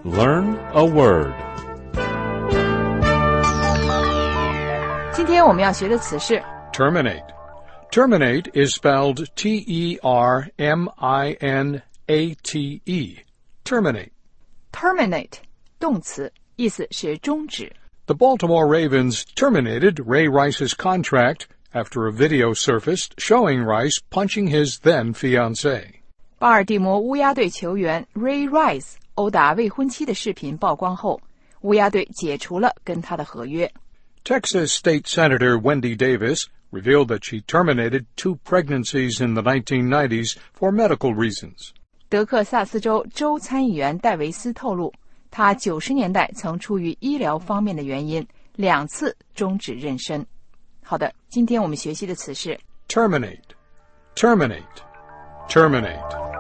Learn a word. 今天我们要学的词是 Terminate. Terminate is spelled T-E-R-M-I-N-A-T-E. Terminate. terminate 动词，意思是终止。 The Baltimore Ravens terminated Ray Rice's contract after a video surfaced showing Rice punching his then-fiancée. 巴尔的摩乌鸦队球员 Ray Rice 殴打未婚妻的视频曝光后，乌鸦队解除了跟他的合约。 Texas State Senator Wendy Davis revealed that she terminated 2 pregnancies in the 1990s for medical reasons. 德克萨斯州州参议员戴维斯透露，他90年代曾出于医疗方面的原因2次终止妊娠。好的，今天我们学习的词是 Terminate. Terminate. Terminate.